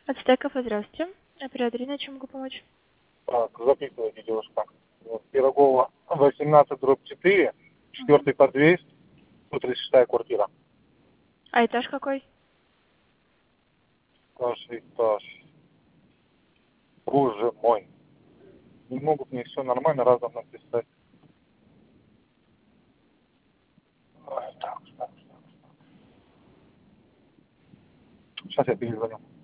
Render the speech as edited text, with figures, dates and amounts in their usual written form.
Ацтеков, здравствуйте. Оператор, на чем могу помочь? Так, записывайте, девушка. Вот, Пирогова 18/4, Мгм. 4 подъезд, 136 квартира. А этаж какой? Каждый этаж. Боже мой. Не могут мне все нормально разом написать. Ой, так. Сейчас я перезвоню.